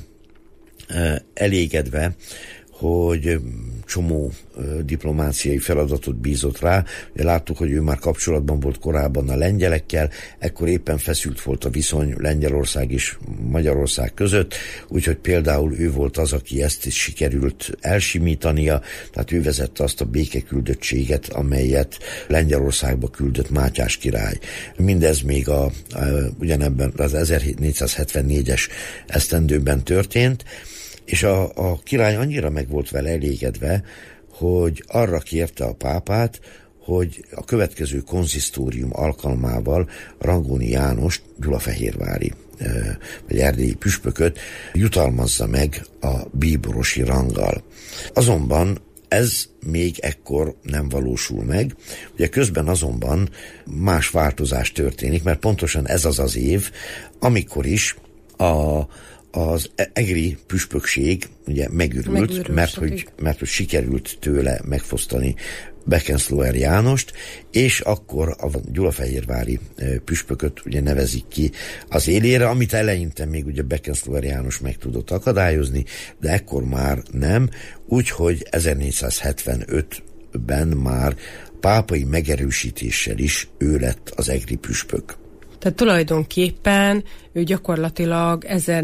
elégedve, hogy csomó diplomáciai feladatot bízott rá. Ugye láttuk, hogy ő már kapcsolatban volt korábban a lengyelekkel, ekkor éppen feszült volt a viszony Lengyelország és Magyarország között, úgyhogy például ő volt az, aki ezt is sikerült elsimítania, tehát ő vezette azt a békeküldöttséget, amelyet Lengyelországba küldött Mátyás király. Mindez még a, a ugyanebben az ezernégyszázhetvennégyes esztendőben történt, és a, a király annyira meg volt vele elégedve, hogy arra kérte a pápát, hogy a következő konzisztórium alkalmával Rangoni Jánost, gyulafehérvári vagy erdélyi püspököt jutalmazza meg a bíborosi ranggal. Azonban ez még ekkor nem valósul meg. Ugye közben azonban más változás történik, mert pontosan ez az az év, amikor is a az egri püspökség ugye megürült, megürült mert, hogy, mert hogy sikerült tőle megfosztani Beckensloer Jánost, és akkor a gyulafehérvári püspököt ugye nevezik ki az élére, amit eleinte még ugye Beckensloer János meg tudott akadályozni, de ekkor már nem, úgyhogy ezernégyszázhetvenötben már pápai megerősítéssel is ő lett az egri püspök. Tehát tulajdonképpen ő gyakorlatilag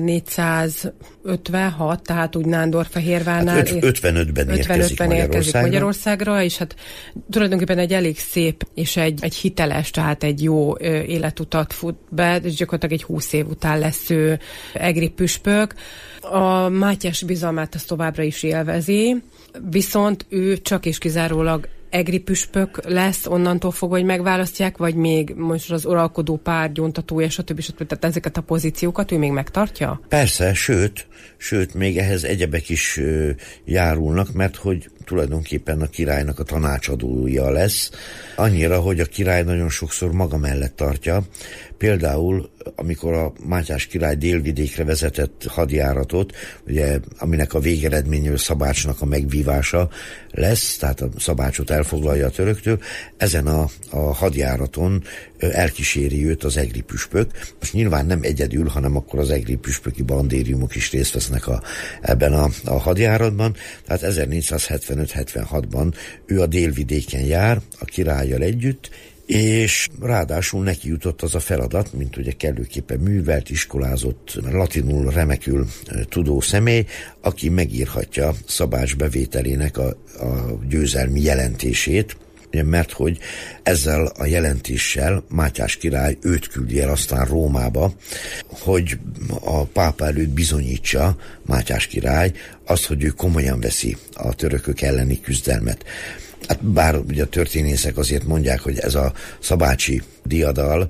ezernégyszázötvenhat, tehát úgy Nándorfehérvárnál... Hát ötvenötben érkezik Magyarországra. Magyarországra, és hát tulajdonképpen egy elég szép és egy, egy hiteles, tehát egy jó ö, életutat fut be, és gyakorlatilag egy húsz év után lesz ő egri püspök. A Mátyás bizalmát azt továbbra is élvezi, viszont ő csak és kizárólag egri püspök lesz, onnantól fogva, hogy megválasztják, vagy még most az uralkodó pár gyóntatója, stb. stb. Tehát ezeket a pozíciókat ő még megtartja? Persze, sőt, sőt, még ehhez egyebek is ö, járulnak, mert hogy tulajdonképpen a királynak a tanácsadója lesz, annyira, hogy a király nagyon sokszor maga mellett tartja. Például amikor a Mátyás király délvidékre vezetett hadjáratot, ugye, aminek a végeredményű Szabácsnak a megvívása lesz, tehát a Szabácsot elfoglalja a töröktől, ezen a, a hadjáraton elkíséri őt az egri püspök. Most nyilván nem egyedül, hanem akkor az egri püspöki bandériumok is részt vesznek a, ebben a, a hadjáratban. Tehát ezernégyszázhetvenöt hetvenhatban ő a délvidéken jár, a királlyal együtt, és ráadásul neki jutott az a feladat, mint ugye kellőképpen művelt, iskolázott, latinul remekül tudó személy, aki megírhatja Szabács bevételének a, a győzelmi jelentését, mert hogy ezzel a jelentéssel Mátyás király őt küldi el aztán Rómába, hogy a pápa előtt bizonyítsa Mátyás király azt, hogy ő komolyan veszi a törökök elleni küzdelmet. Hát bár ugye a történészek azért mondják, hogy ez a szabácsi diadal,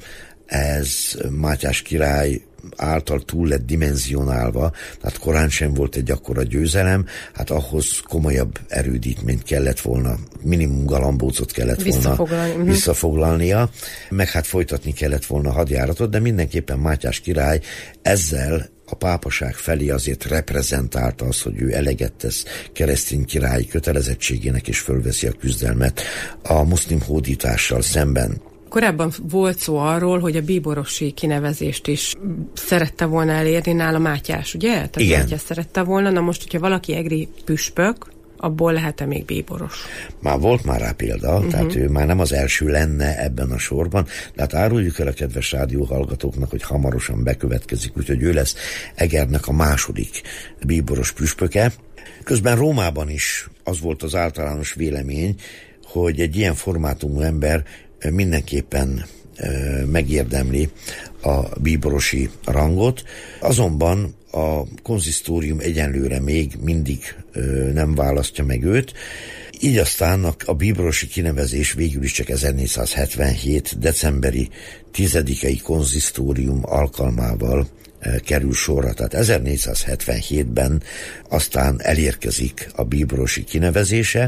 ez Mátyás király által túl lett dimenzionálva, tehát korán sem volt egy akkora győzelem, hát ahhoz komolyabb erődítményt kellett volna, minimum galambócot kellett Visszafoglalni. volna visszafoglalnia, meg hát folytatni kellett volna a hadjáratot, de mindenképpen Mátyás király ezzel a pápaság felé azért reprezentálta az, hogy ő eleget tesz keresztény királyi kötelezettségének, és fölveszi a küzdelmet a muszlim hódítással szemben. Korábban volt szó arról, hogy a bíborosi kinevezést is szerette volna elérni nála Mátyás, ugye? Tehát igen. Mátyás szerette volna, na most, hogyha valaki egri püspök, abból lehet-e még bíboros? Már volt már rá példa, uh-huh. tehát ő már nem az első lenne ebben a sorban, de hát áruljuk el a kedves rádióhallgatóknak, hogy hamarosan bekövetkezik, úgyhogy ő lesz Egernek a második bíboros püspöke. Közben Rómában is az volt az általános vélemény, hogy egy ilyen formátumú ember mindenképpen megérdemli a bíborosi rangot, azonban a konzisztórium egyenlőre még mindig nem választja meg őt, így aztán a, a bíborosi kinevezés végül is csak ezernégyszázhetvenhét decemberi tizedikei konzisztórium alkalmával kerül sorra, tehát ezernégyszázhetvenhétben aztán elérkezik a bíborosi kinevezése,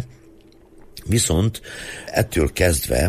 viszont ettől kezdve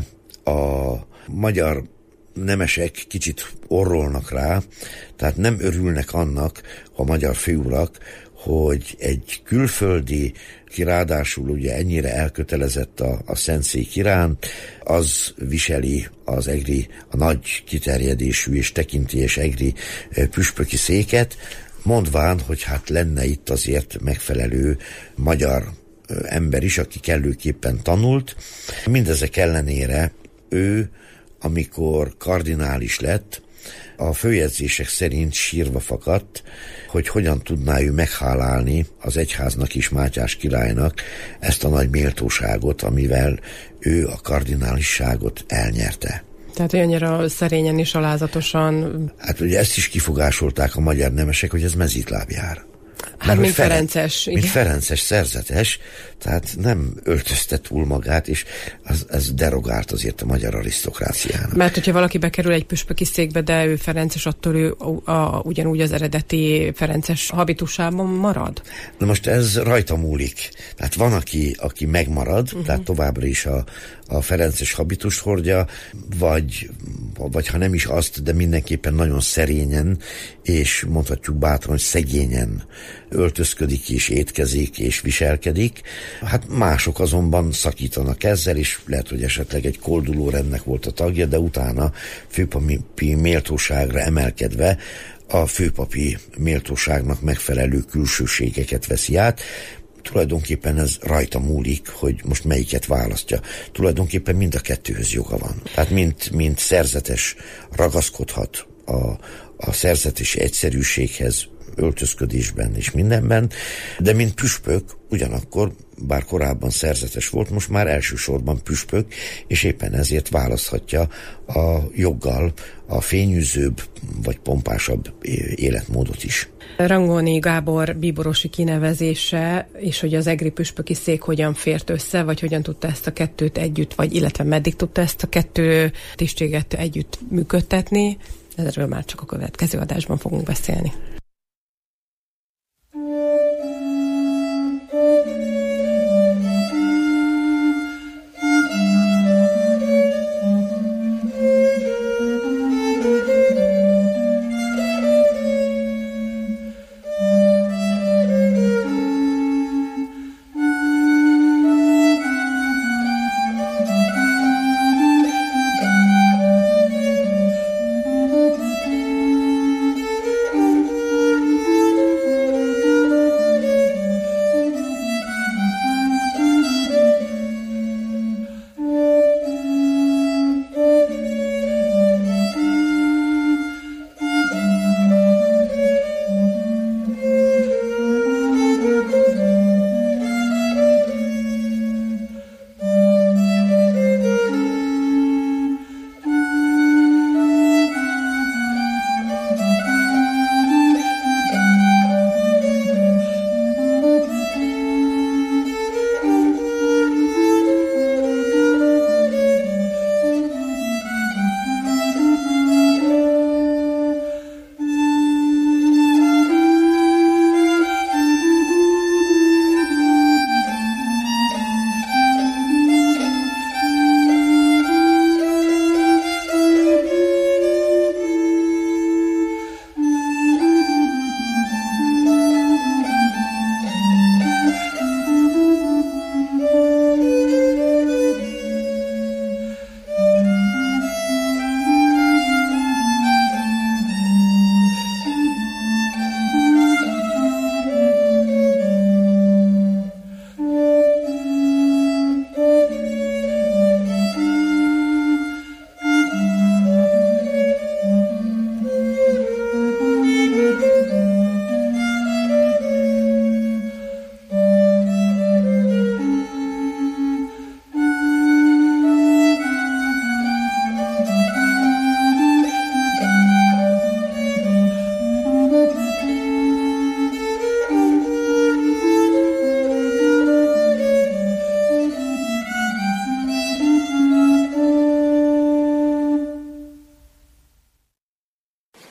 a magyar nemesek kicsit orrolnak rá, tehát nem örülnek annak a magyar főurak, hogy egy külföldi, ki ráadásul ugye ennyire elkötelezett a, a szentszék iránt, az viseli az egri, a nagy kiterjedésű és tekintélyes egri püspöki széket, mondván, hogy hát lenne itt azért megfelelő magyar ember is, aki kellőképpen tanult. Mindezek ellenére ő, amikor kardinális lett, a főjegyzések szerint sírva fakadt, hogy hogyan tudná ő meghálálni az egyháznak és Mátyás királynak ezt a nagy méltóságot, amivel ő a kardinálisságot elnyerte. Tehát olyannyira szerényen és alázatosan... Hát ugye ezt is kifogásolták a magyar nemesek, hogy ez mezítlábjár. Hát, Mert, mint Ferences. Mint igen. Ferences szerzetes, tehát nem öltözte túl magát, és az, ez derogált azért a magyar arisztokráciának. Mert hogyha valaki bekerül egy püspöki székbe, de ő Ferences, attól ő a, a, ugyanúgy az eredeti Ferences habitusában marad? Na most ez rajta múlik. Tehát van, aki, aki megmarad, uh-huh. tehát továbbra is a, a Ferences habitust hordja, vagy, vagy ha nem is azt, de mindenképpen nagyon szerényen, és mondhatjuk bátran, hogy szegényen öltözködik és étkezik és viselkedik. Hát mások azonban szakítanak ezzel, és lehet, hogy esetleg egy kolduló rendnek volt a tagja, de utána főpapi méltóságra emelkedve a főpapi méltóságnak megfelelő külsőségeket veszi át. Tulajdonképpen ez rajta múlik, hogy most melyiket választja. Tulajdonképpen mind a kettőhöz joga van. Tehát mint, mint szerzetes ragaszkodhat a, a szerzetesi egyszerűséghez, öltözködésben és mindenben, de mint püspök ugyanakkor, bár korábban szerzetes volt, most már elsősorban püspök, és éppen ezért választhatja a joggal a fényűzőbb vagy pompásabb életmódot is. Rangóni Gábor bíborosi kinevezése, és hogy az egri püspöki szék hogyan fért össze, vagy hogyan tudta ezt a kettőt együtt, vagy illetve meddig tudta ezt a kettő tisztséget együtt működtetni, erről már csak a következő adásban fogunk beszélni.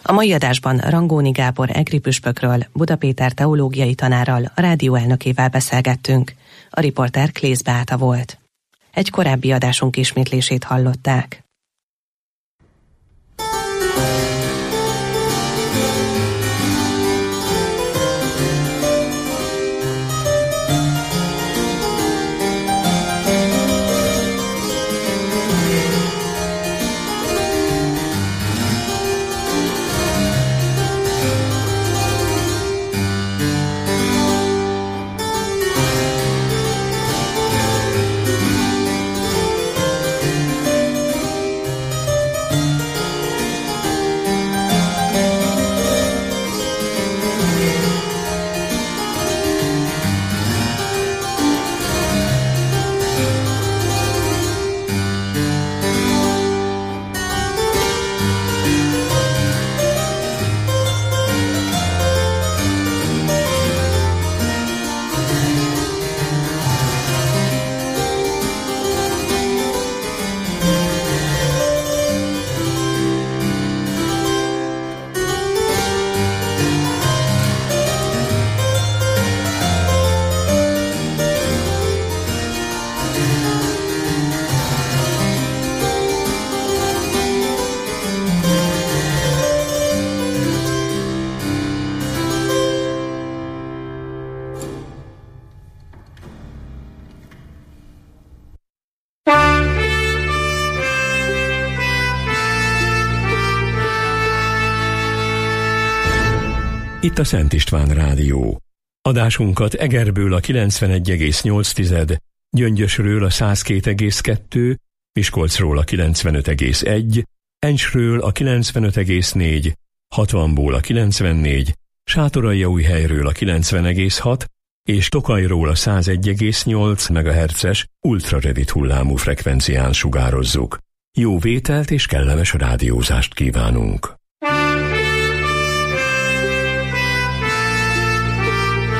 A mai adásban Rangóni Gábor egri püspökről, Buda Péter teológiai tanárral, a rádió elnökével beszélgettünk. A riporter Klész Beáta volt. Egy korábbi adásunk ismétlését hallották. Itt a Szent István Rádió. Adásunkat Egerből a kilencvenegy egész nyolc, Gyöngyösről a száz két egész kettő, Miskolcról a kilencvenöt egész egy, Encsről a kilencvenöt egész négy, hatvanból a kilencvennégy, Sátoraljaújhelyről a kilencven egész hat és Tokajról a száz egy egész nyolc megahertzes ultrarövid hullámú frekvencián sugározzuk. Jó vételt és kellemes rádiózást kívánunk!